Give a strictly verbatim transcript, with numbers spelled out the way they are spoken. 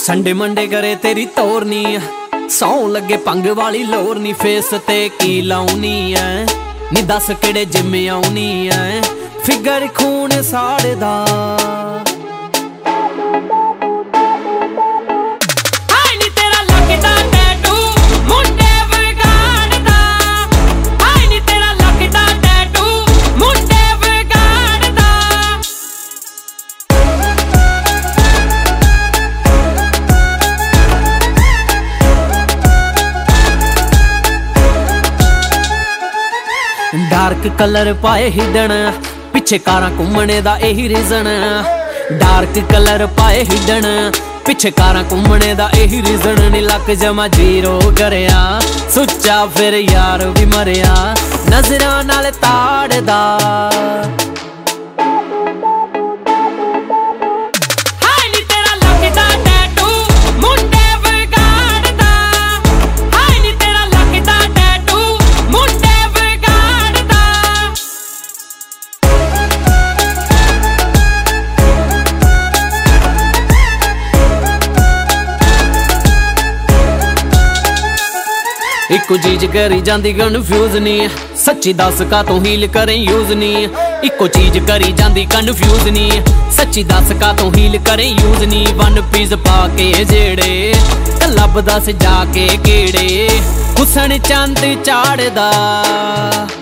Sunday Monday करे तेरी तोरनी सौ लगे पंग वाली लोर नी फेस ते की लाउनी है नी दस केड़े जिम आउनी है फिगर खून साड़दा डार्क कलर पाए हिडन पिछे कारां घूमने दा यही रीजन डार्क कलर पाए हिडन पिछे कारां घूमने दा यही रीजन नी लक जमा जीरो करया सुच्चा फिर यार भी मरिया नजरां नाल ताड़दा इको चीज करी जांदी कन्फ्यूज नी सच्ची दस का तू हील करें यूज नी इको चीज करी जांदी कन्फ्यूज नी सच्ची दस का तू हील करें यूज नी वन पीस पाके जेड़े लभदा से जाके केड़े हुसन चंद चाड़दा।